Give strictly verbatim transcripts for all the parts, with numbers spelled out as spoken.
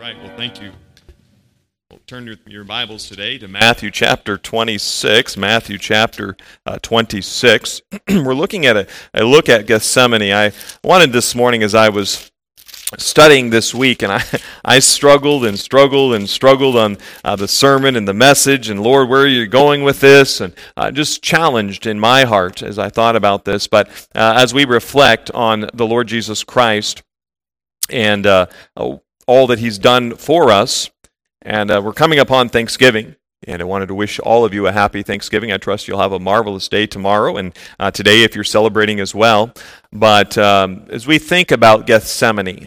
right, well, thank you. We'll turn your, your Bibles today to Matthew chapter twenty-six. Matthew chapter uh, twenty-six. We're looking at a, a look at Gethsemane. I wanted this morning as I was studying this week, and I, I struggled and struggled and struggled on uh, the sermon and the message, and Lord, where are you going with this? And uh, just challenged in my heart as I thought about this. But uh, as we reflect on the Lord Jesus Christ and uh, all that He's done for us, and uh, we're coming upon Thanksgiving, and I wanted to wish all of you a happy Thanksgiving. I trust you'll have a marvelous day tomorrow, and uh, today if you're celebrating as well. But um, as we think about Gethsemane,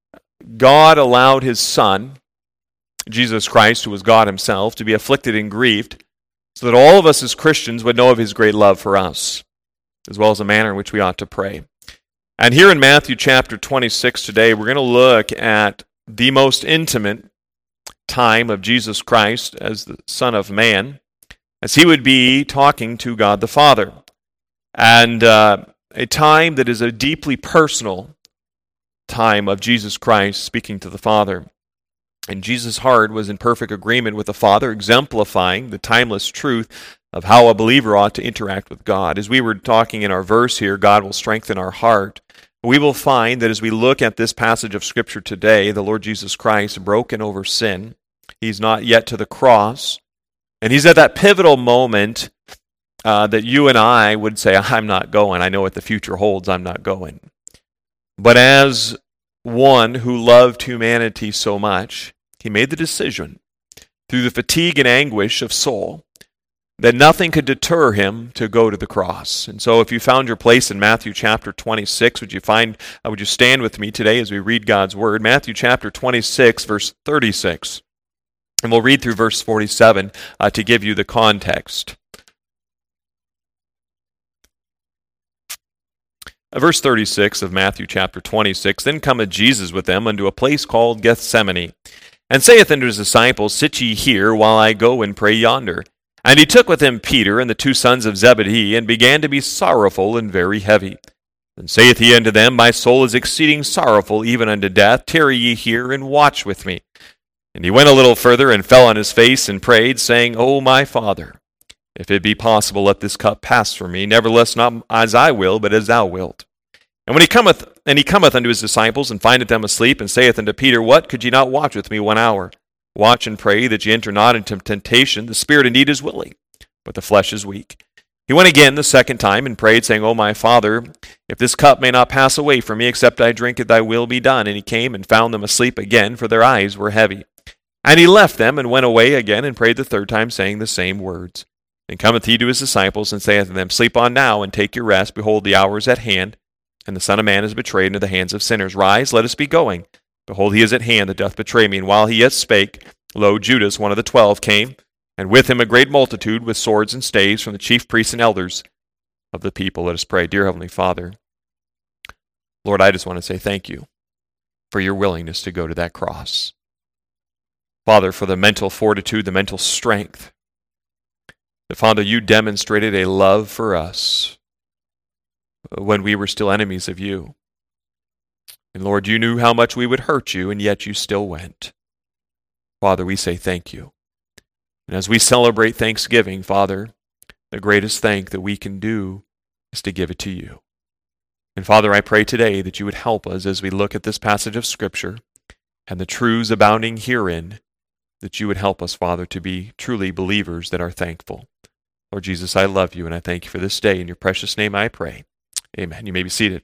God allowed His Son, Jesus Christ, who was God Himself, to be afflicted and grieved, so that all of us as Christians would know of His great love for us, as well as the manner in which we ought to pray. And here in Matthew chapter twenty-six today, we're going to look at the most intimate time of Jesus Christ as the Son of Man, as He would be talking to God the Father. And uh, a time that is a deeply personal time of Jesus Christ speaking to the Father. And Jesus' heart was in perfect agreement with the Father, exemplifying the timeless truth of how a believer ought to interact with God. As we were talking in our verse here, God will strengthen our heart. We will find that as we look at this passage of Scripture today, the Lord Jesus Christ broken over sin. He's not yet to the cross. And He's at that pivotal moment uh, that you and I would say, I'm not going. I know what the future holds. I'm not going. But as one who loved humanity so much, He made the decision through the fatigue and anguish of soul that nothing could deter Him to go to the cross. And so if you found your place in Matthew chapter twenty-six, would you find, uh, would you stand with me today as we read God's Word? Matthew chapter twenty-six, verse thirty-six. And we'll read through verse forty-seven uh, to give you the context. Uh, verse thirty-six of Matthew chapter twenty-six, Then cometh Jesus with them unto a place called Gethsemane, and saith unto His disciples, Sit ye here, while I go and pray yonder. And He took with Him Peter and the two sons of Zebedee, and began to be sorrowful and very heavy. And saith He unto them, My soul is exceeding sorrowful, even unto death. Tarry ye here, and watch with me. And He went a little further, and fell on His face, and prayed, saying, O my Father, if it be possible, let this cup pass from me. Nevertheless, not as I will, but as Thou wilt. And when he cometh, and he cometh unto His disciples, and findeth them asleep, and saith unto Peter, What, could ye not watch with me one hour? Watch and pray that ye enter not into temptation. The spirit indeed is willing, but the flesh is weak. He went again the second time, and prayed, saying, O my Father, if this cup may not pass away from me, except I drink it, Thy will be done. And He came and found them asleep again, for their eyes were heavy. And He left them, and went away again, and prayed the third time, saying the same words. Then cometh He to His disciples, and saith unto them, Sleep on now, and take your rest. Behold, the hour is at hand, and the Son of Man is betrayed into the hands of sinners. Rise, let us be going. Behold, He is at hand that doth betray me. And while He yet spake, lo, Judas, one of the twelve, came, and with him a great multitude with swords and staves from the chief priests and elders of the people. Let us pray. Dear Heavenly Father, Lord, I just want to say thank You for Your willingness to go to that cross. Father, for the mental fortitude, the mental strength, that, Father, You demonstrated a love for us when we were still enemies of You. And Lord, You knew how much we would hurt You, and yet You still went. Father, we say thank You. And as we celebrate Thanksgiving, Father, the greatest thank that we can do is to give it to You. And Father, I pray today that You would help us as we look at this passage of Scripture and the truths abounding herein, that You would help us, Father, to be truly believers that are thankful. Lord Jesus, I love You, and I thank You for this day. In Your precious name I pray. Amen. You may be seated.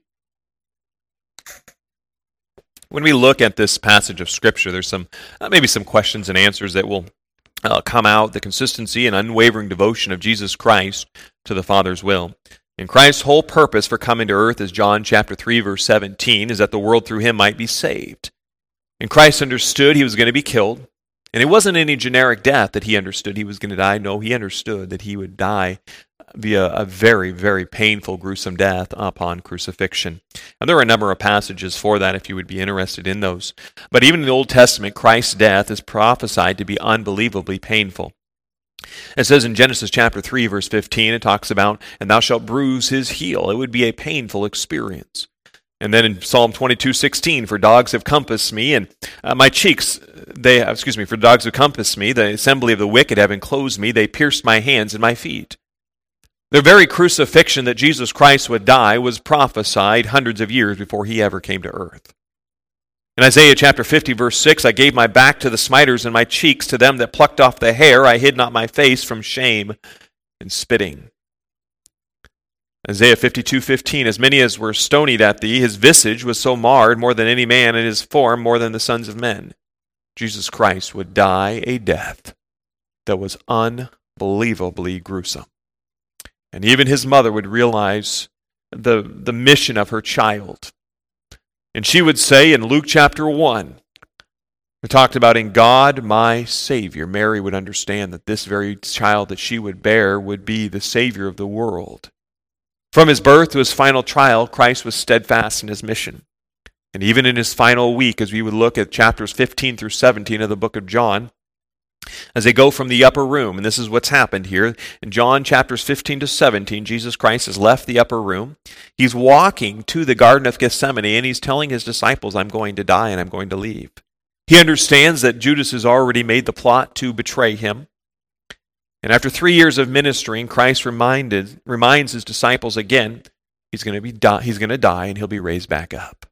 When we look at this passage of Scripture, there's some uh, maybe some questions and answers that will uh, come out, the consistency and unwavering devotion of Jesus Christ to the Father's will. And Christ's whole purpose for coming to earth, as John chapter three, verse seventeen, is that the world through Him might be saved. And Christ understood He was going to be killed. And it wasn't any generic death that He understood He was going to die. No, He understood that He would die via a very, very painful, gruesome death upon crucifixion. And there are a number of passages for that if you would be interested in those. But even in the Old Testament, Christ's death is prophesied to be unbelievably painful. It says in Genesis chapter three, verse fifteen, it talks about, and thou shalt bruise his heel. It would be a painful experience. And then in Psalm twenty-two sixteen, for dogs have compassed me, and uh, my cheeks they excuse me, for the dogs who compass me, the assembly of the wicked have enclosed me, they pierced my hands and my feet. The very crucifixion that Jesus Christ would die was prophesied hundreds of years before he ever came to earth. In Isaiah chapter fifty, verse six, I gave my back to the smiters and my cheeks to them that plucked off the hair. I hid not my face from shame and spitting. Isaiah fifty-two fifteen, as many as were stonied at thee, his visage was so marred more than any man, and his form more than the sons of men. Jesus Christ would die a death that was unbelievably gruesome. And even his mother would realize the, the mission of her child. And she would say in Luke chapter one, we talked about in God my Savior. Mary would understand that this very child that she would bear would be the Savior of the world. From his birth to his final trial, Christ was steadfast in his mission. And even in his final week, as we would look at chapters fifteen through seventeen of the book of John, as they go from the upper room, and this is what's happened here. In John chapters fifteen to seventeen, Jesus Christ has left the upper room. He's walking to the Garden of Gethsemane, and he's telling his disciples, I'm going to die and I'm going to leave. He understands that Judas has already made the plot to betray him. And after three years of ministering, Christ reminded, reminds his disciples again, he's going to be die, he's going to die and he'll be raised back up.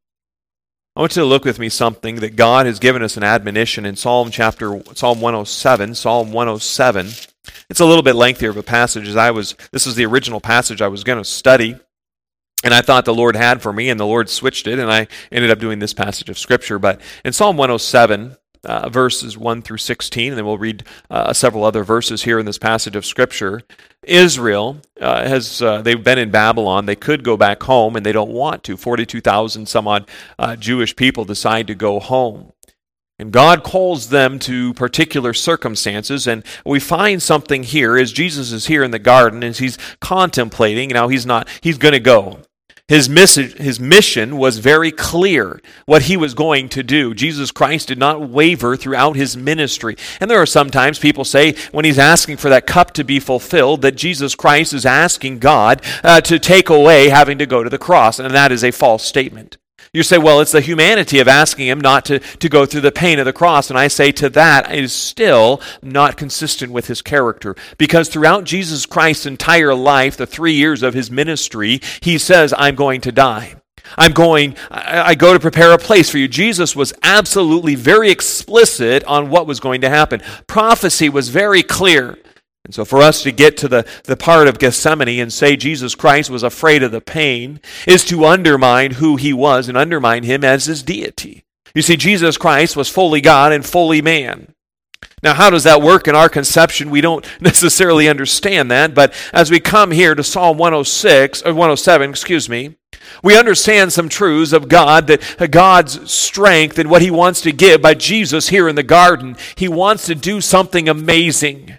I want you to look with me something that God has given us an admonition in Psalm chapter Psalm one oh seven. Psalm one oh seven. It's a little bit lengthier of a passage. As I was, this is the original passage I was going to study, and I thought the Lord had for me, and the Lord switched it, and I ended up doing this passage of Scripture. But in Psalm one oh seven, uh, verses one through sixteen, and then we'll read uh, several other verses here in this passage of Scripture. Israel uh, has, uh, they've been in Babylon. They could go back home, and they don't want to. forty-two thousand some odd uh, Jewish people decide to go home. And God calls them to particular circumstances, and we find something here as Jesus is here in the garden, as he's contemplating. Now he's not, he's going to go. His message, his mission was very clear, what he was going to do. Jesus Christ did not waver throughout his ministry. And there are sometimes people say, when he's asking for that cup to be fulfilled, that Jesus Christ is asking God uh, to take away having to go to the cross. And that is a false statement. You say, well, it's the humanity of asking him not to, to go through the pain of the cross. And I say to that, it is still not consistent with his character. Because throughout Jesus Christ's entire life, the three years of his ministry, he says, I'm going to die. I'm going, I, I go to prepare a place for you. Jesus was absolutely very explicit on what was going to happen. Prophecy was very clear. And so for us to get to the, the part of Gethsemane and say Jesus Christ was afraid of the pain is to undermine who he was and undermine him as his deity. You see, Jesus Christ was fully God and fully man. Now, how does that work in our conception? We don't necessarily understand that, but as we come here to Psalm one oh six, or one oh seven, excuse me, we understand some truths of God, that God's strength and what he wants to give by Jesus here in the garden. He wants to do something amazing.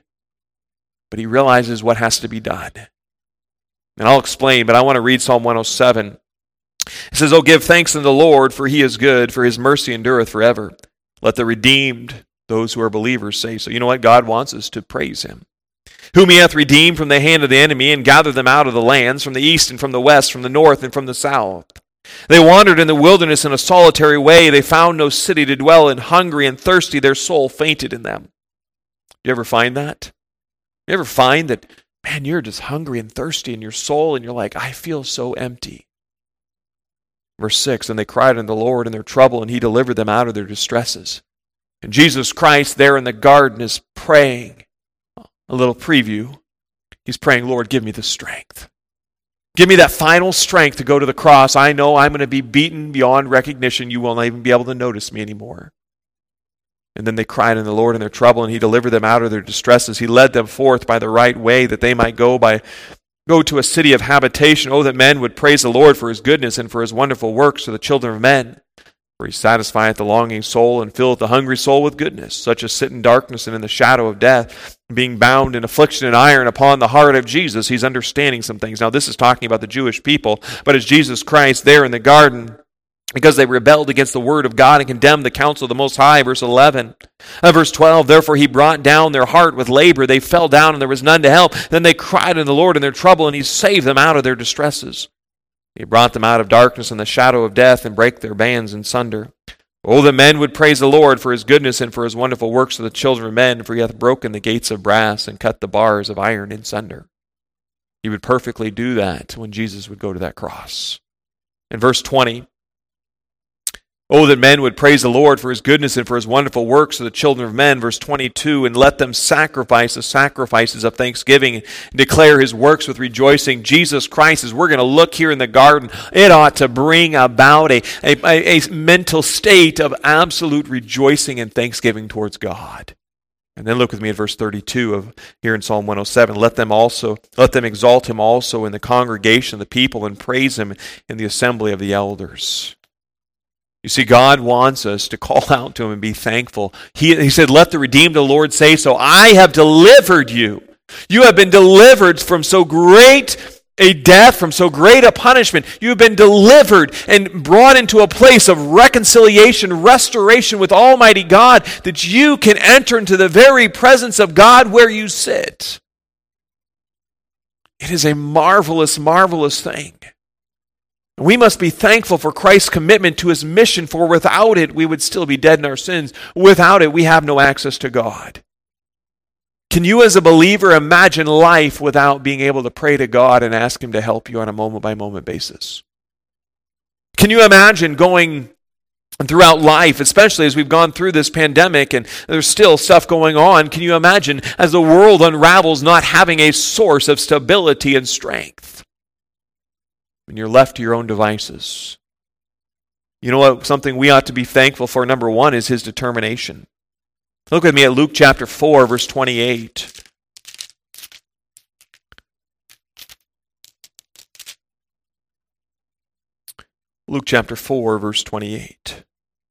But he realizes what has to be done. And I'll explain, but I want to read Psalm one oh seven. It says, Oh, give thanks unto the Lord, for he is good, for his mercy endureth forever. Let the redeemed, those who are believers, say so. You know what? God wants us to praise him. Whom he hath redeemed from the hand of the enemy, and gathered them out of the lands, from the east and from the west, from the north and from the south. They wandered in the wilderness in a solitary way. They found no city to dwell in. Hungry and thirsty, their soul fainted in them. Do you ever find that? You ever find that, man, you're just hungry and thirsty in your soul, and you're like, I feel so empty. Verse six, and they cried unto the Lord in their trouble, and he delivered them out of their distresses. And Jesus Christ there in the garden is praying. A little preview. He's praying, Lord, give me the strength. Give me that final strength to go to the cross. I know I'm going to be beaten beyond recognition. You will not even be able to notice me anymore. And then they cried unto the Lord in their trouble, and he delivered them out of their distresses. He led them forth by the right way, that they might go by go to a city of habitation. Oh, that men would praise the Lord for his goodness and for his wonderful works to the children of men. For he satisfieth the longing soul, and filleth the hungry soul with goodness. Such as sit in darkness and in the shadow of death, being bound in affliction and iron upon the heart of Jesus. He's understanding some things. Now, this is talking about the Jewish people, but as Jesus Christ there in the garden, because they rebelled against the word of God and condemned the counsel of the Most High. Verse eleven. Uh, verse twelve, therefore he brought down their heart with labor. They fell down and there was none to help. Then they cried unto the Lord in their trouble, and he saved them out of their distresses. He brought them out of darkness and the shadow of death, and brake their bands in sunder. Oh, that men would praise the Lord for his goodness and for his wonderful works to the children of men, for he hath broken the gates of brass and cut the bars of iron in sunder. He would perfectly do that when Jesus would go to that cross. In verse twenty, oh, that men would praise the Lord for his goodness and for his wonderful works to the children of men. Verse twenty-two, and let them sacrifice the sacrifices of thanksgiving and declare his works with rejoicing. Jesus Christ, as we're going to look here in the garden, it ought to bring about a, a, a mental state of absolute rejoicing and thanksgiving towards God. And then look with me at verse thirty-two of here in Psalm one oh seven. Let them also, let them exalt him also in the congregation of the people and praise him in the assembly of the elders. You see, God wants us to call out to him and be thankful. He, he said, let the redeemed of the Lord say so. I have delivered you. You have been delivered from so great a death, from so great a punishment. You have been delivered and brought into a place of reconciliation, restoration with Almighty God, that you can enter into the very presence of God where you sit. It is a marvelous, marvelous thing. We must be thankful for Christ's commitment to his mission, for without it, we would still be dead in our sins. Without it, we have no access to God. Can you as a believer imagine life without being able to pray to God and ask him to help you on a moment-by-moment basis? Can you imagine going throughout life, especially as we've gone through this pandemic and there's still stuff going on, can you imagine as the world unravels not having a source of stability and strength? When you're left to your own devices. You know what? Something we ought to be thankful for, number one, is his determination. Look with me at Luke chapter four, verse twenty-eight. Luke chapter four, verse twenty-eight.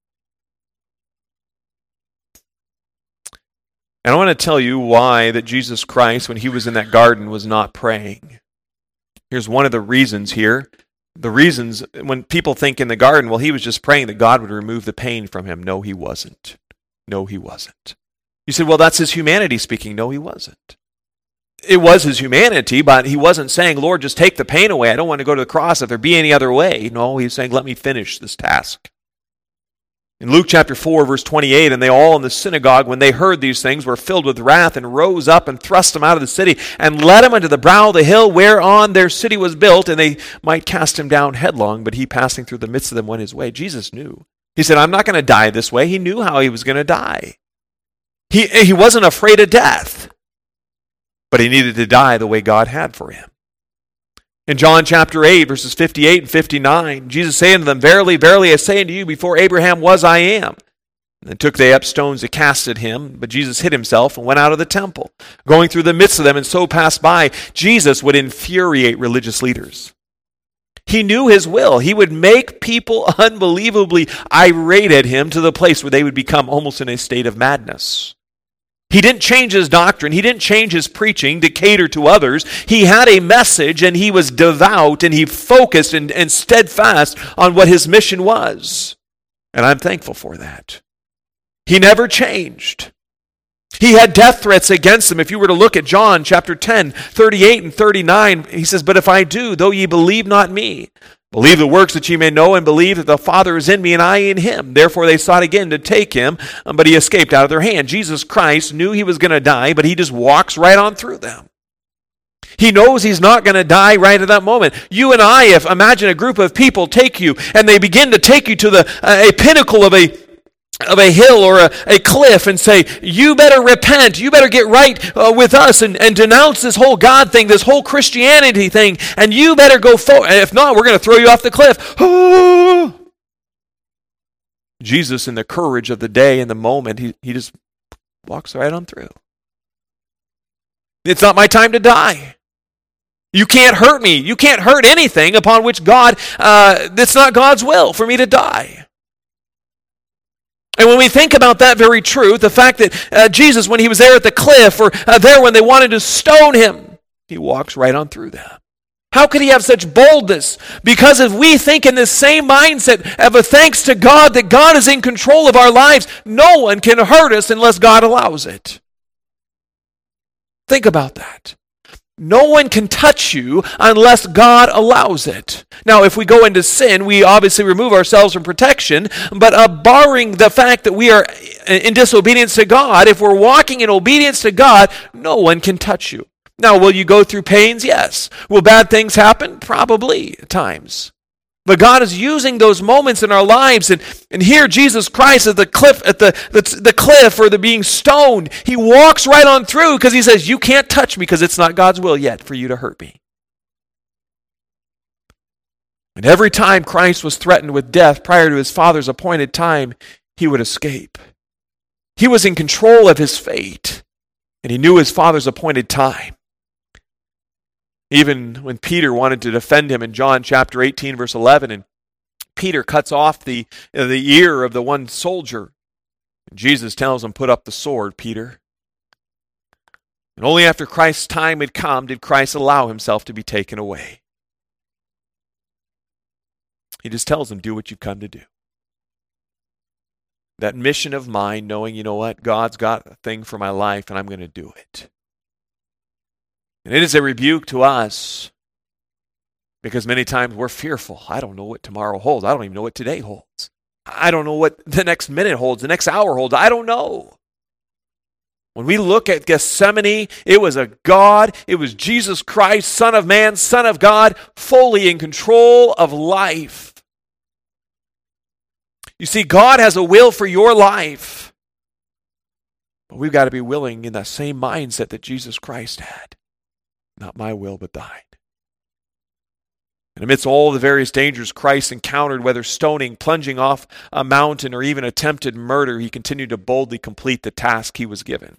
And I want to tell you why that Jesus Christ, when he was in that garden, was not praying. Here's one of the reasons here. The reasons, when people think in the garden, well, he was just praying that God would remove the pain from him. No, he wasn't. No, he wasn't. You said, well, that's his humanity speaking. No, he wasn't. It was his humanity, but he wasn't saying, Lord, just take the pain away. I don't want to go to the cross if there be any other way. No, he's saying, let me finish this task. In Luke chapter four, verse twenty-eight, and they all in the synagogue, when they heard these things, were filled with wrath and rose up and thrust him out of the city and led him unto the brow of the hill whereon their city was built, and they might cast him down headlong, but he passing through the midst of them went his way. Jesus knew. He said, I'm not going to die this way. He knew how he was going to die. He, he wasn't afraid of death, but he needed to die the way God had for him. In John chapter eight, verses fifty-eight and fifty-nine, Jesus saying to them, Verily, verily, I say unto you, before Abraham was, I am. And then took they up stones to cast at him, but Jesus hid himself and went out of the temple, going through the midst of them, and so passed by. Jesus would infuriate religious leaders. He knew his will. He would make people unbelievably irate at him to the place where they would become almost in a state of madness. He didn't change his doctrine. He didn't change his preaching to cater to others. He had a message, and he was devout, and he focused and, and steadfast on what his mission was. And I'm thankful for that. He never changed. He had death threats against him. If you were to look at John chapter ten, thirty-eight and thirty-nine, he says, But if I do, though ye believe not me, believe the works that ye may know, and believe that the Father is in me and I in him. Therefore they sought again to take him, but he escaped out of their hand. Jesus Christ knew he was going to die, but he just walks right on through them. He knows he's not going to die right at that moment. You and I, if imagine a group of people take you, and they begin to take you to the uh, a pinnacle of a of a hill or a, a cliff and say, you better repent, you better get right uh, with us and, and denounce this whole God thing, this whole Christianity thing, and you better go forward. If not, we're going to throw you off the cliff. Oh! Jesus, in the courage of the day and the moment, he, he just walks right on through. It's not my time to die. You can't hurt me. You can't hurt anything upon which God, uh, it's not God's will for me to die. And when we think about that very truth, the fact that uh, Jesus, when he was there at the cliff, or uh, there when they wanted to stone him, he walks right on through them. How could he have such boldness? Because if we think in this same mindset of a thanks to God that God is in control of our lives, no one can hurt us unless God allows it. Think about that. No one can touch you unless God allows it. Now, if we go into sin, we obviously remove ourselves from protection, but uh, barring the fact that we are in disobedience to God, if we're walking in obedience to God, no one can touch you. Now, will you go through pains? Yes. Will bad things happen? Probably at times. But God is using those moments in our lives, and, and here Jesus Christ at the cliff, at the, the, the cliff or the being stoned, he walks right on through because he says, you can't touch me because it's not God's will yet for you to hurt me. And every time Christ was threatened with death prior to his Father's appointed time, he would escape. He was in control of his fate, and he knew his Father's appointed time. Even when Peter wanted to defend him in John chapter eighteen, verse eleven, and Peter cuts off the, uh, the ear of the one soldier. And Jesus tells him, put up the sword, Peter. And only after Christ's time had come did Christ allow himself to be taken away. He just tells him, do what you've come to do. That mission of mine, knowing, you know what, God's got a thing for my life and I'm going to do it. And it is a rebuke to us because many times we're fearful. I don't know what tomorrow holds. I don't even know what today holds. I don't know what the next minute holds, the next hour holds. I don't know. When we look at Gethsemane, it was a God, it was Jesus Christ, Son of Man, Son of God, fully in control of life. You see, God has a will for your life. But we've got to be willing in that same mindset that Jesus Christ had. Not my will, but thine. And amidst all the various dangers Christ encountered, whether stoning, plunging off a mountain, or even attempted murder, he continued to boldly complete the task he was given.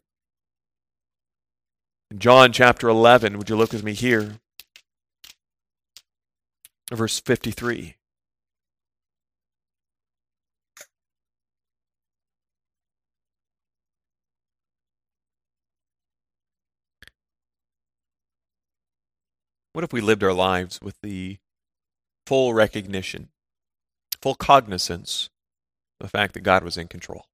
In John chapter eleven, would you look with me here? Verse fifty-three. What if we lived our lives with the full recognition, full cognizance of the fact that God was in control?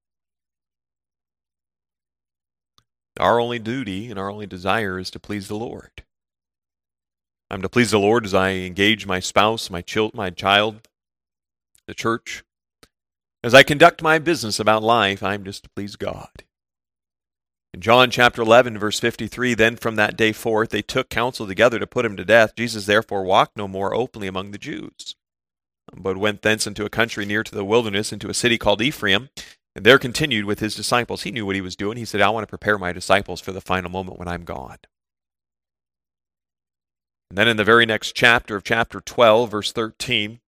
Our only duty and our only desire is to please the Lord. I'm to please the Lord as I engage my spouse, my child, my child, the church. As I conduct my business about life, I'm just to please God. In John chapter eleven, verse fifty-three, then from that day forth they took counsel together to put him to death. Jesus therefore walked no more openly among the Jews, but went thence into a country near to the wilderness, into a city called Ephraim, and there continued with his disciples. He knew what he was doing. He said, I want to prepare my disciples for the final moment when I'm gone. And then in the very next chapter of chapter twelve, verse thirteen,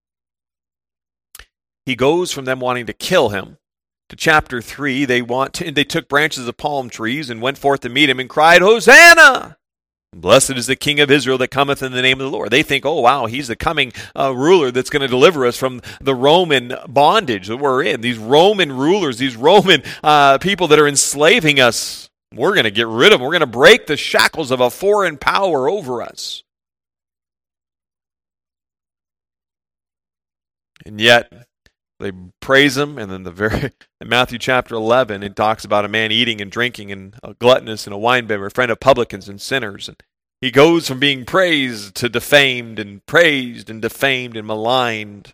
he goes from them wanting to kill him to chapter three, they want to, they took branches of palm trees and went forth to meet him and cried, Hosanna! Blessed is the King of Israel that cometh in the name of the Lord. They think, oh wow, he's the coming uh, ruler that's going to deliver us from the Roman bondage that we're in. These Roman rulers, these Roman uh, people that are enslaving us, we're going to get rid of them. We're going to break the shackles of a foreign power over us. And yet, they praise him, and then the very in Matthew chapter eleven, it talks about a man eating and drinking and a gluttonous and a winebibber, a friend of publicans and sinners. And he goes from being praised to defamed and praised and defamed and maligned.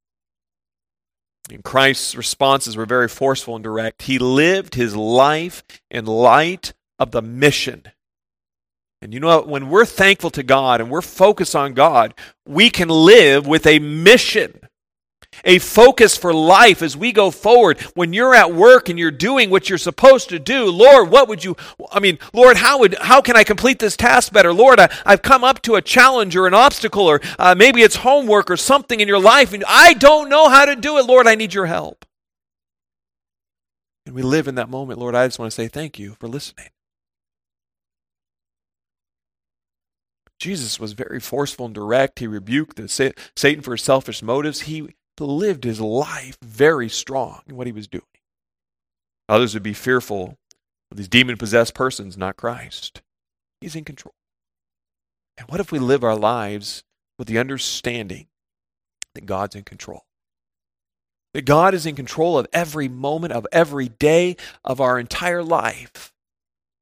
And Christ's responses were very forceful and direct. He lived his life in light of the mission. And you know what? When we're thankful to God and we're focused on God, we can live with a mission. A focus for life as we go forward. When you're at work and you're doing what you're supposed to do, Lord, what would you, I mean, Lord, how would, how can I complete this task better? Lord, I, I've come up to a challenge or an obstacle, or uh, maybe it's homework or something in your life, and I don't know how to do it. Lord, I need your help. And we live in that moment. Lord, I just want to say thank you for listening. Jesus was very forceful and direct. He rebuked the, Satan for his selfish motives. He lived his life very strong in what he was doing. Others would be fearful of these demon-possessed persons, not Christ. He's in control. And what if we live our lives with the understanding that God's in control? That God is in control of every moment of every day of our entire life.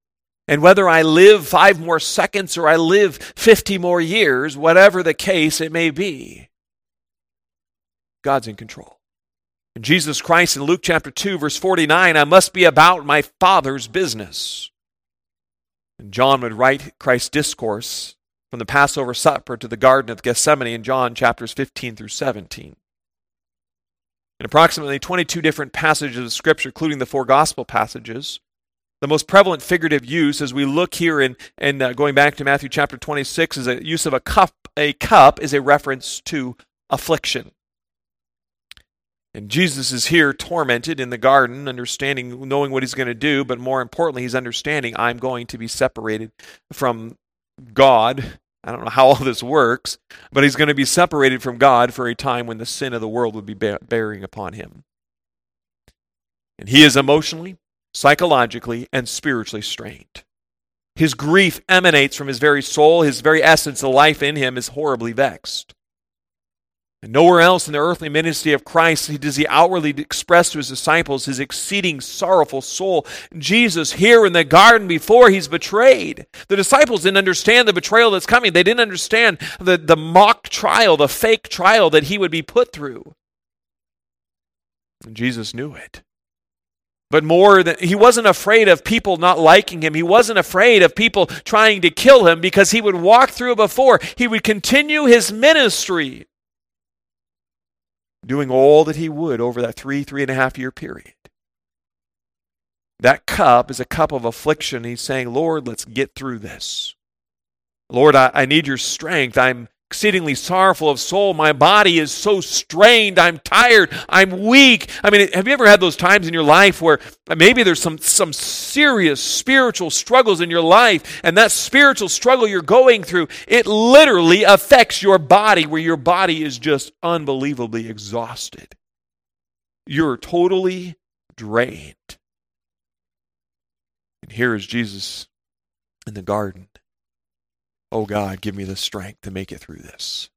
And whether I live five more seconds or I live fifty more years, whatever the case it may be, God's in control. And Jesus Christ in Luke chapter two, verse forty-nine, I must be about my Father's business. And John would write Christ's discourse from the Passover supper to the Garden of Gethsemane in John chapters fifteen through seventeen. In approximately twenty-two different passages of Scripture, including the four gospel passages, the most prevalent figurative use, as we look here in, in uh, going back to Matthew chapter twenty-six, is a use of a cup. A cup is a reference to affliction. And Jesus is here tormented in the garden, understanding, knowing what he's going to do, but more importantly, he's understanding, I'm going to be separated from God. I don't know how all this works, but he's going to be separated from God for a time when the sin of the world would be bearing upon him. And he is emotionally, psychologically, and spiritually strained. His grief emanates from his very soul. His very essence, the life in him, is horribly vexed. And nowhere else in the earthly ministry of Christ does he outwardly express to his disciples his exceeding sorrowful soul. Jesus here in the garden before he's betrayed. The disciples didn't understand the betrayal that's coming. They didn't understand the, the mock trial, the fake trial that he would be put through. And Jesus knew it. But more than, he wasn't afraid of people not liking him. He wasn't afraid of people trying to kill him because he would walk through before. He would continue his ministry, doing all that he would over that three, three and a half year period. That cup is a cup of affliction. He's saying, Lord, let's get through this. Lord, I, I need your strength. I'm exceedingly sorrowful of soul. My body is so strained. I'm tired. I'm weak. I mean, have you ever had those times in your life where maybe there's some, some serious spiritual struggles in your life, and that spiritual struggle you're going through, it literally affects your body, where your body is just unbelievably exhausted. You're totally drained. And here is Jesus in the garden. Oh God, give me the strength to make it through this.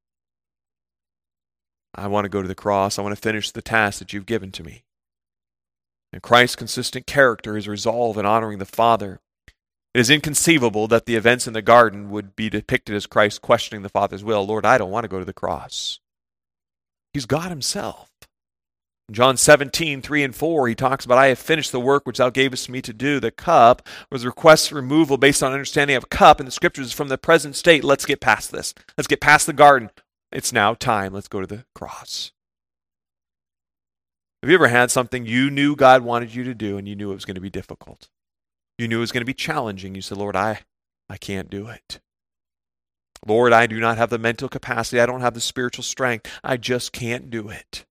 I want to go to the cross. I want to finish the task that you've given to me. And Christ's consistent character, his resolve in honoring the Father. It is inconceivable that the events in the garden would be depicted as Christ questioning the Father's will. Lord, I don't want to go to the cross. He's God himself. In John seventeen, three and four, he talks about, I have finished the work which thou gavest me to do. The cup was a request for removal based on understanding of cup, and the scriptures from the present state. Let's get past this. Let's get past the garden. It's now time. Let's go to the cross. Have you ever had something you knew God wanted you to do, and you knew it was going to be difficult? You knew it was going to be challenging. You said, Lord, I, I can't do it. Lord, I do not have the mental capacity. I don't have the spiritual strength. I just can't do it.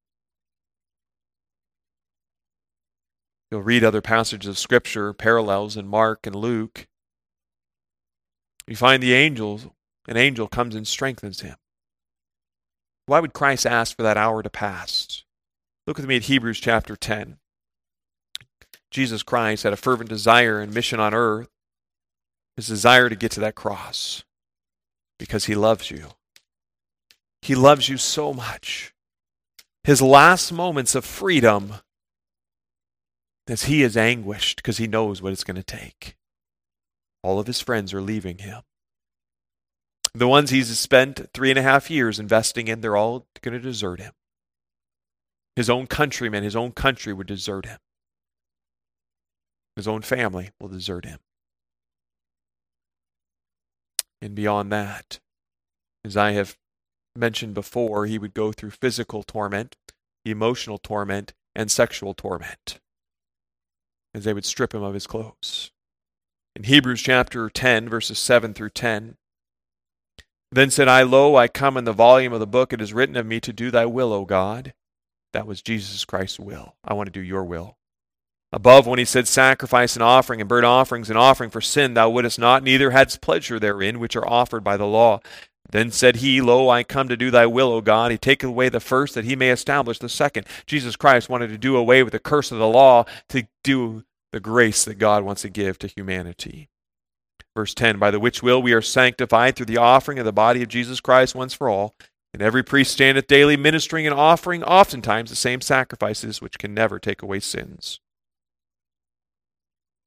You'll read other passages of Scripture, parallels in Mark and Luke. You find the angels, an angel comes and strengthens him. Why would Christ ask for that hour to pass? Look with me at Hebrews chapter ten. Jesus Christ had a fervent desire and mission on earth, his desire to get to that cross, because he loves you. He loves you so much. His last moments of freedom, as he is anguished because he knows what it's going to take. All of his friends are leaving him. The ones he's spent three and a half years investing in, they're all going to desert him. His own countrymen, his own country would desert him. His own family will desert him. And beyond that, as I have mentioned before, he would go through physical torment, emotional torment, and sexual torment, as they would strip him of his clothes. In Hebrews chapter ten, verses seven through ten, then said I, Lo, I come in the volume of the book. It is written of me to do thy will, O God. That was Jesus Christ's will. I want to do your will. Above, when he said, sacrifice and offering and burnt offerings and offering for sin thou wouldest not, neither hadst pleasure therein, which are offered by the law. Then said he, Lo, I come to do thy will, O God. He taketh away the first, that he may establish the second. Jesus Christ wanted to do away with the curse of the law to do the grace that God wants to give to humanity. Verse ten, by the which will we are sanctified through the offering of the body of Jesus Christ once for all. And every priest standeth daily ministering and offering oftentimes the same sacrifices which can never take away sins.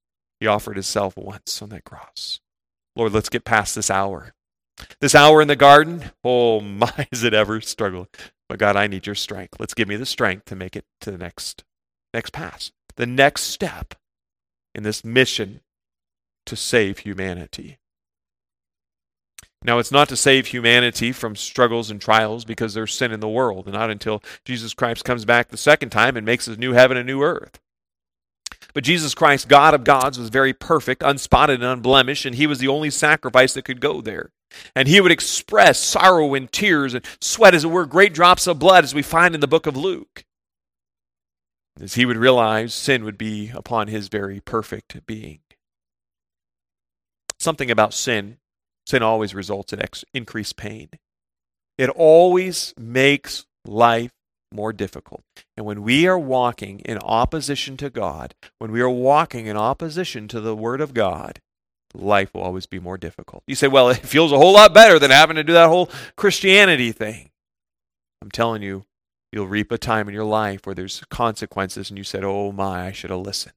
He offered himself once on that cross. Lord, let's get past this hour. This hour in the garden, oh my, is it ever struggle. But God, I need your strength. Let's give me the strength to make it to the next, next pass, the next step in this mission to save humanity. Now, it's not to save humanity from struggles and trials because there's sin in the world, and not until Jesus Christ comes back the second time and makes a new heaven and new earth. But Jesus Christ, God of gods, was very perfect, unspotted and unblemished, and he was the only sacrifice that could go there. And he would express sorrow and tears and sweat, as it were, great drops of blood, as we find in the book of Luke. As he would realize sin would be upon his very perfect being. Something about sin. Sin always results in ex- increased pain. It always makes life more difficult. And when we are walking in opposition to God, when we are walking in opposition to the Word of God, life will always be more difficult. You say, well, it feels a whole lot better than having to do that whole Christianity thing. I'm telling you, you'll reap a time in your life where there's consequences and you said, oh my, I should have listened.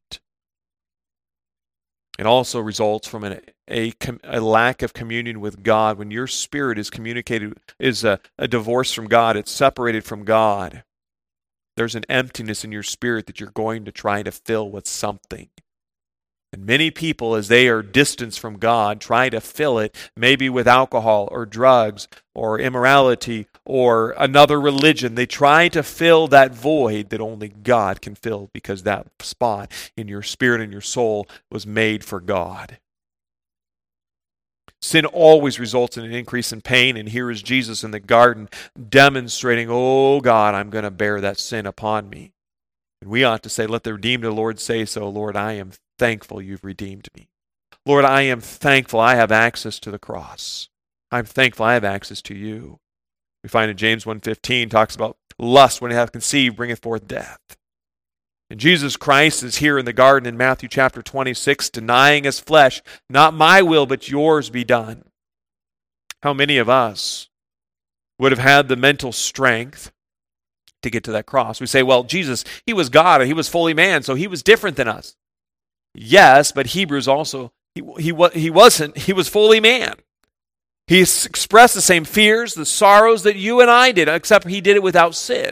It also results from an, a, a lack of communion with God. When your spirit is communicated, is a, a divorce from God, it's separated from God. There's an emptiness in your spirit that you're going to try to fill with something. And many people, as they are distanced from God, try to fill it maybe with alcohol or drugs or immorality or another religion. They try to fill that void that only God can fill, because that spot in your spirit and your soul was made for God. Sin always results in an increase in pain, and here is Jesus in the garden demonstrating, oh God, I'm going to bear that sin upon me. And we ought to say, let the redeemed of the Lord say so, Lord, I am thankful you've redeemed me. Lord, I am thankful I have access to the cross. I'm thankful I have access to you. We find in James one fifteen talks about lust when it hath conceived bringeth forth death. And Jesus Christ is here in the garden in Matthew chapter twenty-six, denying his flesh, not my will but yours be done. How many of us would have had the mental strength to get to that cross? We say, well, Jesus, he was God, he was fully man, so he was different than us. Yes, but Hebrews also, he, he, he wasn't, he was fully man. He expressed the same fears, the sorrows that you and I did, except he did it without sin.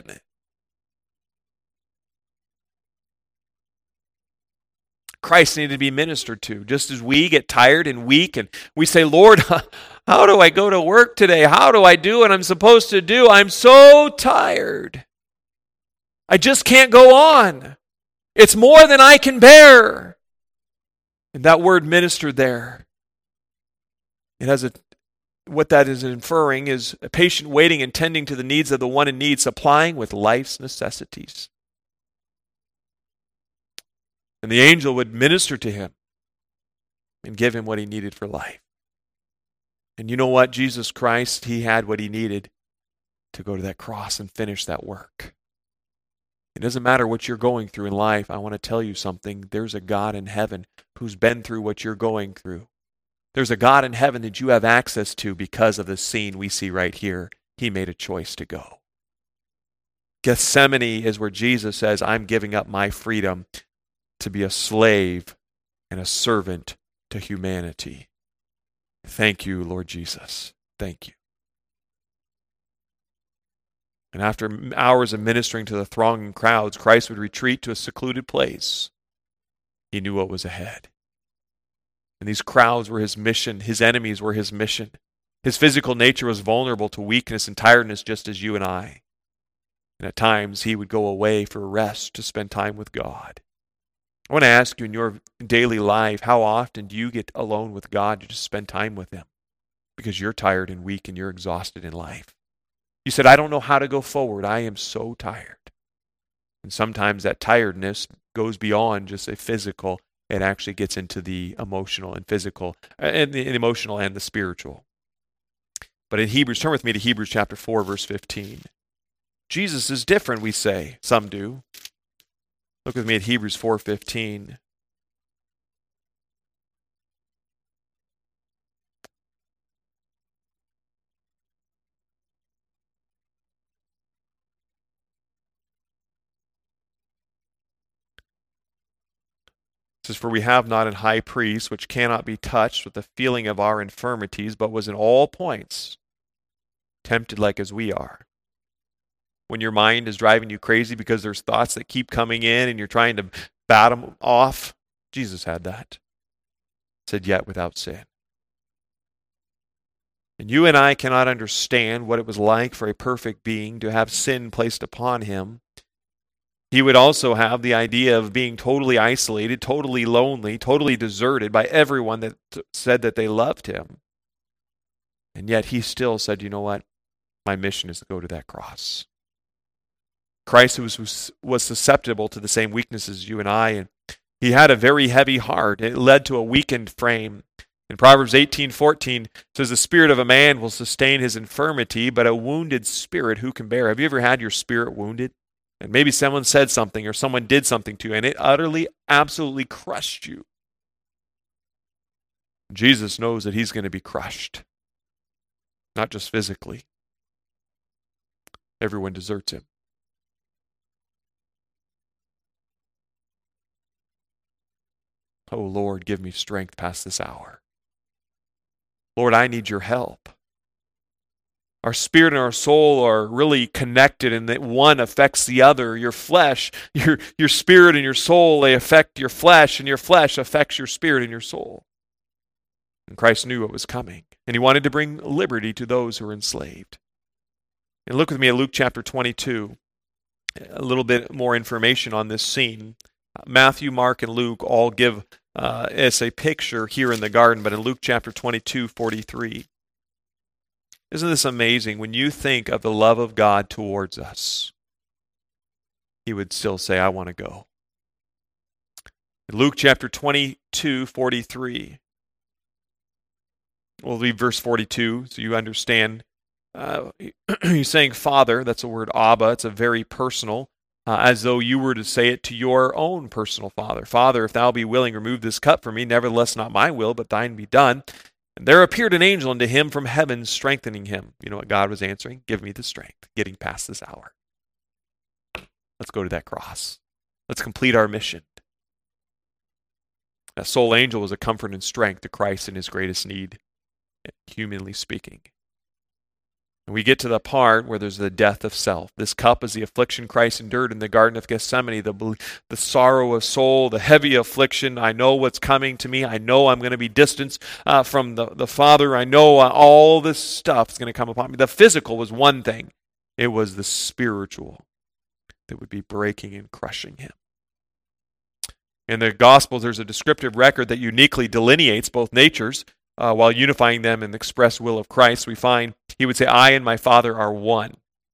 Christ needed to be ministered to, just as we get tired and weak and we say, Lord, how do I go to work today? How do I do what I'm supposed to do? I'm so tired. I just can't go on. It's more than I can bear. And that word ministered there, it has a, what that is inferring is a patient waiting and tending to the needs of the one in need, supplying with life's necessities. And the angel would minister to him and give him what he needed for life. And you know what? Jesus Christ, he had what he needed to go to that cross and finish that work. It doesn't matter what you're going through in life. I want to tell you something. There's a God in heaven who's been through what you're going through. There's a God in heaven that you have access to because of the scene we see right here. He made a choice to go. Gethsemane is where Jesus says, I'm giving up my freedom to be a slave and a servant to humanity. Thank you, Lord Jesus. Thank you. And after hours of ministering to the thronging crowds, Christ would retreat to a secluded place. He knew what was ahead. And these crowds were his mission. His enemies were his mission. His physical nature was vulnerable to weakness and tiredness just as you and I. And at times he would go away for rest to spend time with God. I want to ask you in your daily life, how often do you get alone with God to just spend time with him? Because you're tired and weak and you're exhausted in life. You said, I don't know how to go forward. I am so tired. And sometimes that tiredness goes beyond just a physical. It actually gets into the emotional and physical, and the emotional and the spiritual. But in Hebrews, turn with me to Hebrews chapter four, verse fifteen. Jesus is different, we say. Some do. Look with me at Hebrews four fifteen. It says, "For we have not an high priest which cannot be touched with the feeling of our infirmities, but was in all points tempted like as we are." When your mind is driving you crazy because there's thoughts that keep coming in and you're trying to bat them off, Jesus had that. It said, "Yet without sin." And you and I cannot understand what it was like for a perfect being to have sin placed upon him. He would also have the idea of being totally isolated, totally lonely, totally deserted by everyone that t- said that they loved him. And yet he still said, "You know what? My mission is to go to that cross." Christ was, was susceptible to the same weaknesses as you and I, and he had a very heavy heart. It led to a weakened frame. In Proverbs eighteen fourteen, it says, "The spirit of a man will sustain his infirmity, but a wounded spirit who can bear?" Have you ever had your spirit wounded? And maybe someone said something or someone did something to you, and it utterly, absolutely crushed you. Jesus knows that he's going to be crushed. Not just physically. Everyone deserts him. Oh, Lord, give me strength past this hour. Lord, I need your help. Our spirit and our soul are really connected, and that one affects the other. Your flesh, your, your spirit and your soul, they affect your flesh, and your flesh affects your spirit and your soul. And Christ knew what was coming, and he wanted to bring liberty to those who are enslaved. And look with me at Luke chapter twenty-two. A little bit more information on this scene. Matthew, Mark, and Luke all give uh, us a picture here in the garden, but in Luke chapter twenty-two, forty-three, isn't this amazing? When you think of the love of God towards us, he would still say, "I want to go." In Luke chapter twenty-two, forty-three, we'll read verse forty-two so you understand. Uh, he's saying, "Father," that's the word Abba. It's a very personal, uh, as though you were to say it to your own personal father. "Father, if thou be willing, remove this cup from me. Nevertheless, not my will, but thine be done." And there appeared an angel unto him from heaven, strengthening him. You know what God was answering? "Give me the strength, getting past this hour. Let's go to that cross. Let's complete our mission." That soul angel was a comfort and strength to Christ in his greatest need, humanly speaking. And we get to the part where there's the death of self. This cup is the affliction Christ endured in the Garden of Gethsemane, the, the sorrow of soul, the heavy affliction. I know what's coming to me. I know I'm going to be distanced uh, from the, the Father. I know uh, all this stuff is going to come upon me. The physical was one thing. It was the spiritual that would be breaking and crushing him. In the Gospels, there's a descriptive record that uniquely delineates both natures. Uh, while unifying them in the express will of Christ, we find he would say, "I and my Father are one."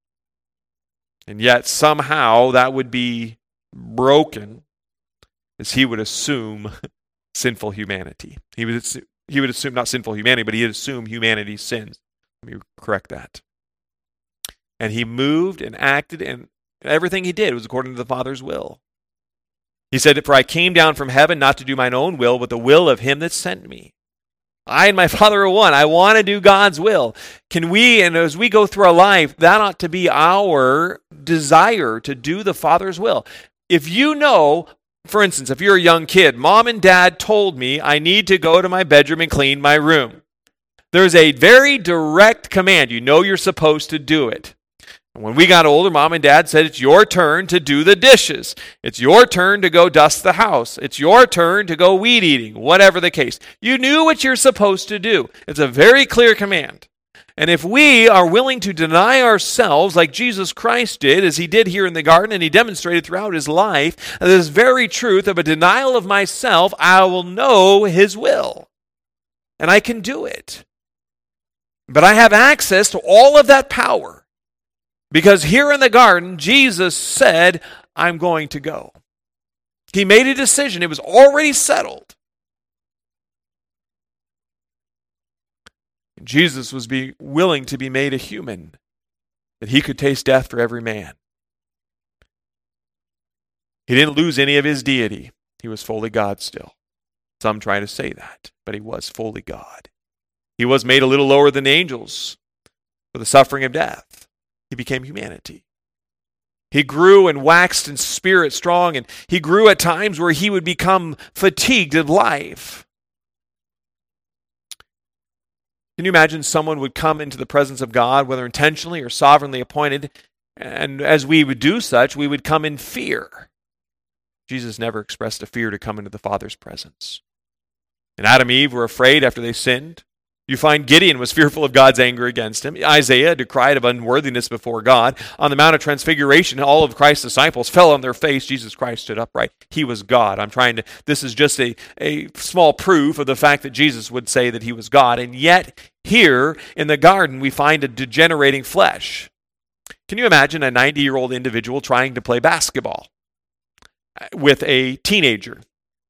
And yet somehow that would be broken as he would assume sinful humanity. He would, assume, he would assume, not sinful humanity, but he would assume humanity's sins. Let me correct that. And he moved and acted, and everything he did was according to the Father's will. He said, "For I came down from heaven not to do mine own will, but the will of him that sent me." I and my Father are one. I want to do God's will. Can we, and as we go through our life, that ought to be our desire to do the Father's will. If you know, for instance, if you're a young kid, Mom and Dad told me I need to go to my bedroom and clean my room. There's a very direct command. You know you're supposed to do it. When we got older, Mom and Dad said, "It's your turn to do the dishes. It's your turn to go dust the house. It's your turn to go weed eating," whatever the case. You knew what you're supposed to do. It's a very clear command. And if we are willing to deny ourselves like Jesus Christ did, as he did here in the garden, and he demonstrated throughout his life, this very truth of a denial of myself, I will know his will. And I can do it. But I have access to all of that power. Because here in the garden, Jesus said, "I'm going to go." He made a decision. It was already settled. Jesus was be willing to be made a human, that he could taste death for every man. He didn't lose any of his deity. He was fully God still. Some try to say that, but he was fully God. He was made a little lower than the angels for the suffering of death. He became humanity. He grew and waxed in spirit strong, and he grew at times where he would become fatigued in life. Can you imagine someone would come into the presence of God, whether intentionally or sovereignly appointed, and as we would do such, we would come in fear? Jesus never expressed a fear to come into the Father's presence. And Adam and Eve were afraid after they sinned. You find Gideon was fearful of God's anger against him. Isaiah decried of unworthiness before God. On the Mount of Transfiguration, all of Christ's disciples fell on their face. Jesus Christ stood upright. He was God. I'm trying to, this is just a, a small proof of the fact that Jesus would say that he was God. And yet, here in the garden, we find a degenerating flesh. Can you imagine a ninety-year-old individual trying to play basketball with a teenager?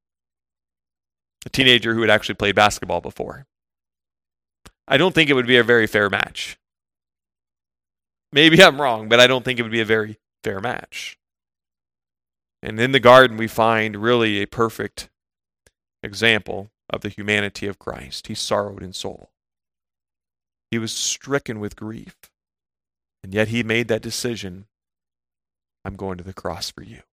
A teenager who had actually played basketball before. I don't think it would be a very fair match. Maybe I'm wrong, but I don't think it would be a very fair match. And in the garden, we find really a perfect example of the humanity of Christ. He sorrowed in soul. He was stricken with grief. And yet he made that decision, I'm going to the cross for you.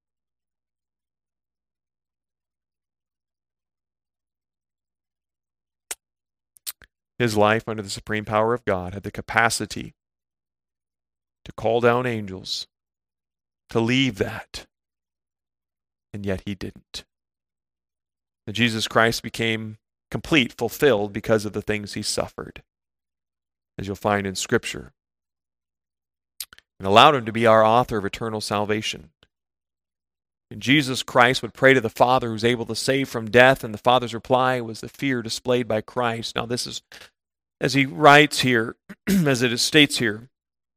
His life under the supreme power of God had the capacity to call down angels, to leave that, and yet he didn't. And Jesus Christ became complete, fulfilled because of the things he suffered, as you'll find in Scripture, and allowed him to be our author of eternal salvation. And Jesus Christ would pray to the Father who's able to save from death, and the Father's reply was the fear displayed by Christ. Now this is, as he writes here, as it states here,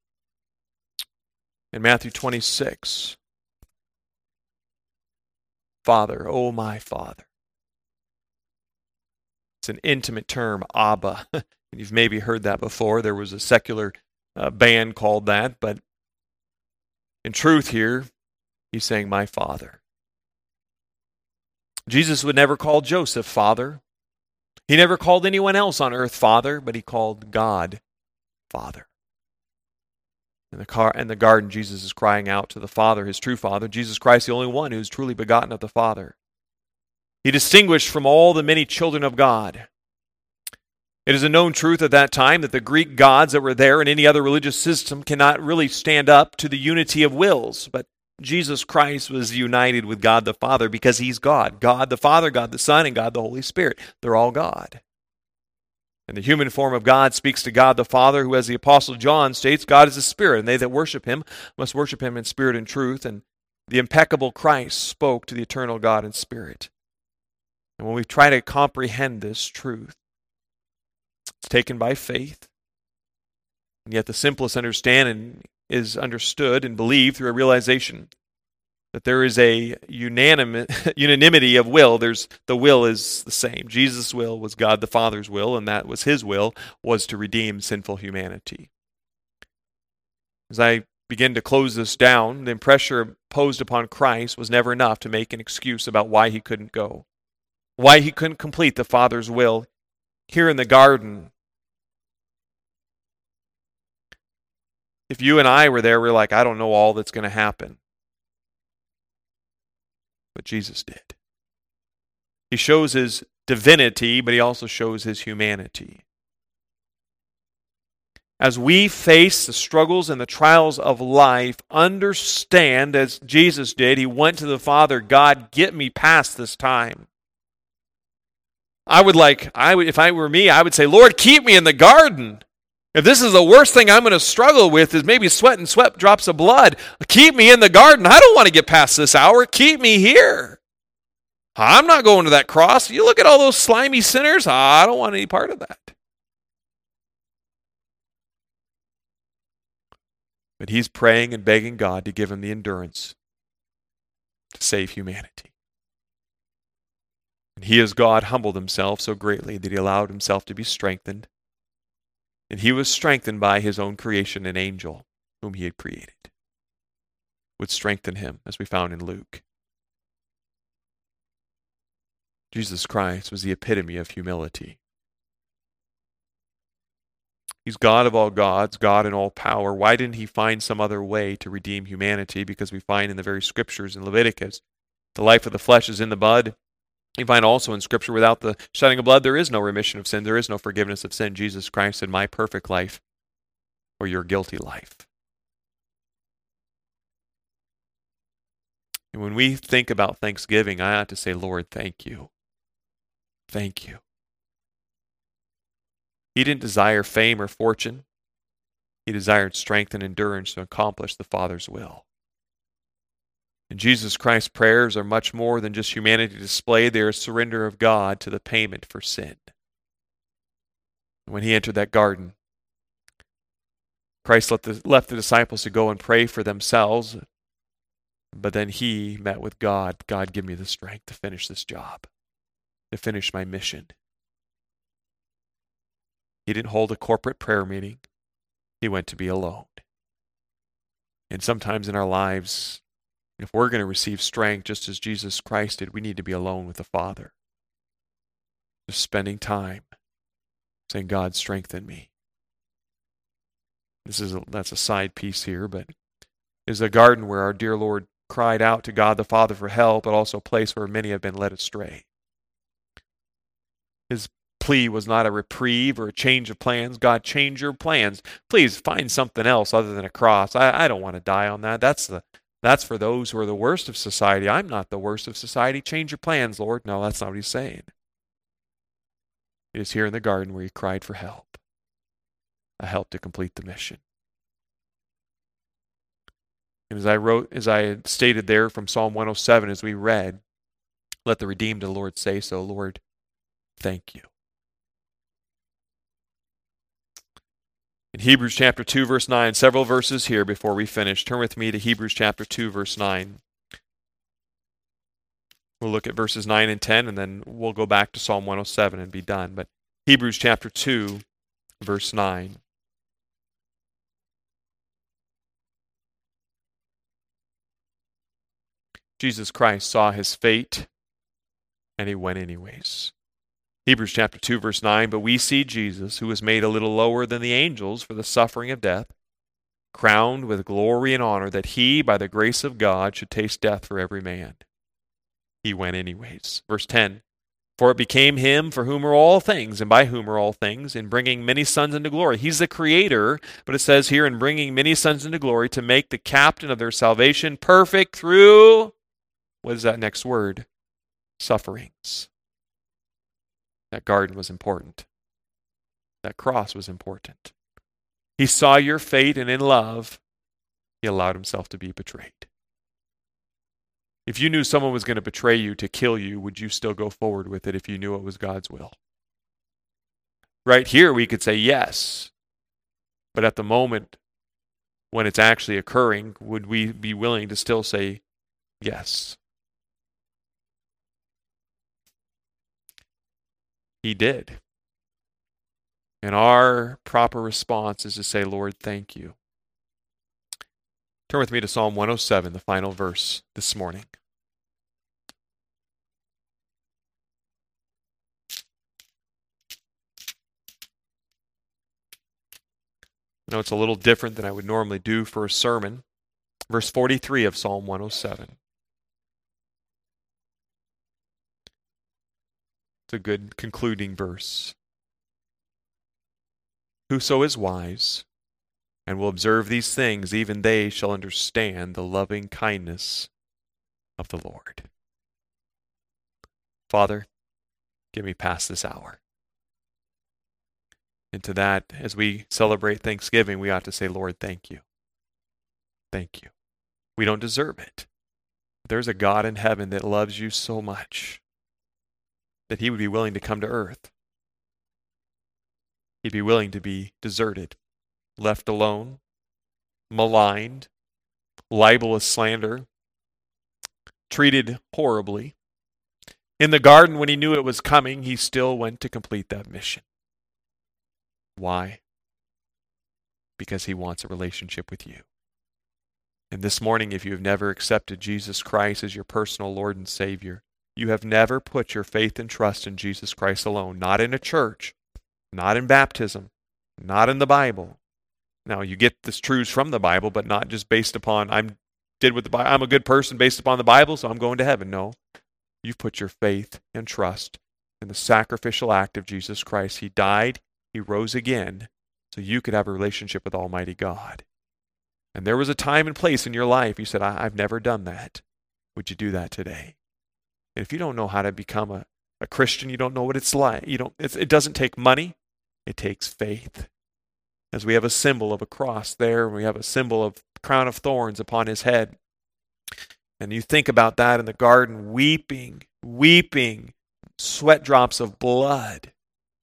in Matthew twenty-six, Father, oh my Father. It's an intimate term, Abba. You've maybe heard that before. There was a secular uh, band called that, but in truth here, he's saying, my Father. Jesus would never call Joseph Father. He never called anyone else on earth Father, but he called God Father. In the, car, in the garden, Jesus is crying out to the Father, his true Father. Jesus Christ, the only one who is truly begotten of the Father. He distinguished from all the many children of God. It is a known truth at that time that the Greek gods that were there in any other religious system cannot really stand up to the unity of wills, but Jesus Christ was united with God the Father because he's God. God the Father, God the Son, and God the Holy Spirit. They're all God. And the human form of God speaks to God the Father, who, as the Apostle John states, God is a spirit, and they that worship him must worship him in spirit and truth. And the impeccable Christ spoke to the eternal God in spirit. And when we try to comprehend this truth, it's taken by faith. And yet the simplest understanding is understood and believed through a realization that there is a unanimous, unanimity of will. There's the will is the same. Jesus' will was God the Father's will, and that was his will, was to redeem sinful humanity. As I begin to close this down, the pressure posed upon Christ was never enough to make an excuse about why he couldn't go, why he couldn't complete the Father's will. Here in the garden, if you and I were there, we're like, I don't know all that's going to happen. But Jesus did. He shows his divinity, but he also shows his humanity. As we face the struggles and the trials of life, understand, as Jesus did, he went to the Father, God, get me past this time. I would like, I would, if I were me, I would say, Lord, keep me in the garden. If this is the worst thing I'm going to struggle with is maybe sweat and sweat drops of blood, keep me in the garden. I don't want to get past this hour. Keep me here. I'm not going to that cross. You look at all those slimy sinners. I don't want any part of that. But he's praying and begging God to give him the endurance to save humanity. And he, as God, humbled himself so greatly that he allowed himself to be strengthened. And he was strengthened by his own creation, an angel whom he had created, would strengthen him, as we found in Luke. Jesus Christ was the epitome of humility. He's God of all gods, God in all power. Why didn't he find some other way to redeem humanity? Because we find in the very scriptures in Leviticus, the life of the flesh is in the blood. You find also in Scripture, without the shedding of blood, there is no remission of sin. There is no forgiveness of sin. Jesus Christ said, my perfect life or your guilty life. And when we think about Thanksgiving, I ought to say, Lord, thank you. Thank you. He didn't desire fame or fortune. He desired strength and endurance to accomplish the Father's will. And Jesus Christ's prayers are much more than just humanity displayed. They are a surrender of God to the payment for sin. When he entered that garden, Christ left the, left the disciples to go and pray for themselves, but then he met with God. God, give me the strength to finish this job, to finish my mission. He didn't hold a corporate prayer meeting. He went to be alone. And sometimes in our lives, if we're going to receive strength just as Jesus Christ did, we need to be alone with the Father. Just spending time saying, God, strengthen me. This is a, that's a side piece here, but is a garden where our dear Lord cried out to God the Father for help, but also a place where many have been led astray. His plea was not a reprieve or a change of plans. God, change your plans. Please find something else other than a cross. I, I don't want to die on that. That's the That's for those who are the worst of society. I'm not the worst of society. Change your plans, Lord. No, that's not what he's saying. It is here in the garden where he cried for help, a help to complete the mission. And as I wrote, as I had stated there from Psalm one oh seven, as we read, let the redeemed of the Lord say so. Lord, thank you. In Hebrews chapter two, verse nine, several verses here before we finish. Turn with me to Hebrews chapter two, verse nine. We'll look at verses nine and ten, and then we'll go back to Psalm one oh seven and be done. But Hebrews chapter two, verse nine. Jesus Christ saw his fate, and he went anyways. Hebrews chapter two, verse nine, but we see Jesus, who was made a little lower than the angels for the suffering of death, crowned with glory and honor, that he, by the grace of God, should taste death for every man. He went anyways. Verse ten, for it became him for whom are all things, and by whom are all things, in bringing many sons into glory. He's the creator, but it says here, in bringing many sons into glory, to make the captain of their salvation perfect through, what is that next word? Sufferings. That garden was important. That cross was important. He saw your fate, and in love, he allowed himself to be betrayed. If you knew someone was going to betray you to kill you, would you still go forward with it if you knew it was God's will? Right here, we could say yes. But at the moment when it's actually occurring, would we be willing to still say yes? He did. And our proper response is to say, Lord, thank you. Turn with me to Psalm one oh seven, the final verse this morning. I know it's a little different than I would normally do for a sermon. Verse forty-three of Psalm one oh seven. It's a good concluding verse. Whoso is wise and will observe these things, even they shall understand the loving kindness of the Lord. Father, get me past this hour. And to that, as we celebrate Thanksgiving, we ought to say, Lord, thank you. Thank you. We don't deserve it. There's a God in heaven that loves you so much that he would be willing to come to earth. He'd be willing to be deserted, left alone, maligned, libelous slander, treated horribly. In the garden, when he knew it was coming, he still went to complete that mission. Why? Because he wants a relationship with you. And this morning, if you have never accepted Jesus Christ as your personal Lord and Savior, you have never put your faith and trust in Jesus Christ alone, not in a church, not in baptism, not in the Bible. Now, you get this truths from the Bible, but not just based upon, I'm did with the Bible, I'm a good person based upon the Bible, so I'm going to heaven. No. You've put your faith and trust in the sacrificial act of Jesus Christ. He died, he rose again, so you could have a relationship with Almighty God. And there was a time and place in your life you said, I, I've never done that. Would you do that today? And if you don't know how to become a, a Christian, you don't know what it's like. You don't. It's, it doesn't take money. It takes faith. As we have a symbol of a cross there, we have a symbol of crown of thorns upon his head. And you think about that in the garden, weeping, weeping, sweat drops of blood.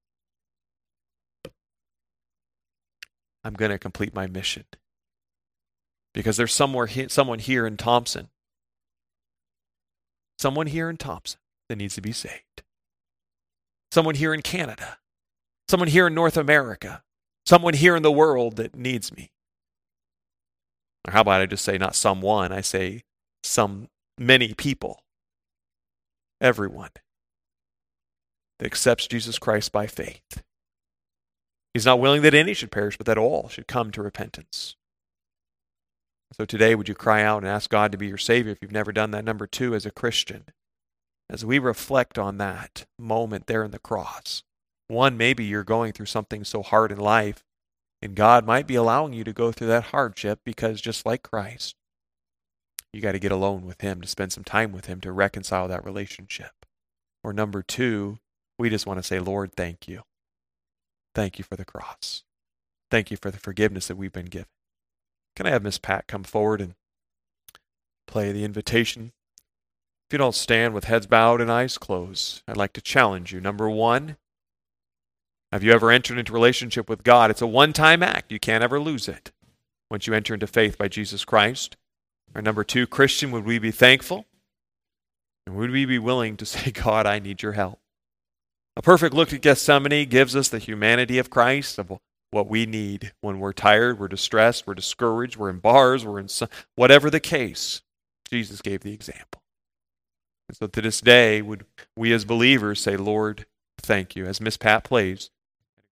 I'm going to complete my mission. Because there's somewhere he, someone here in Thompson, someone here in Thompson that needs to be saved. Someone here in Canada, someone here in North America, someone here in the world that needs me. Or how about I just say not someone, I say some many people, everyone that accepts Jesus Christ by faith. He's not willing that any should perish, but that all should come to repentance. So today, would you cry out and ask God to be your Savior if you've never done that? Number two, as a Christian, as we reflect on that moment there in the cross, one, maybe you're going through something so hard in life, and God might be allowing you to go through that hardship because just like Christ, you got to get alone with him, to spend some time with him, to reconcile that relationship. Or number two, we just want to say, Lord, thank you. Thank you for the cross. Thank you for the forgiveness that we've been given. Can I have Miss Pat come forward and play the invitation? If you don't stand with heads bowed and eyes closed, I'd like to challenge you. Number one, have you ever entered into a relationship with God? It's a one-time act. You can't ever lose it once you enter into faith by Jesus Christ. Or number two, Christian, would we be thankful? And would we be willing to say, God, I need your help? A perfect look at Gethsemane gives us the humanity of Christ, of what we need when we're tired, we're distressed, we're discouraged, we're in bars, we're in some, whatever the case. Jesus gave the example. And so to this day, would we as believers say, Lord, thank you. As Miss Pat plays,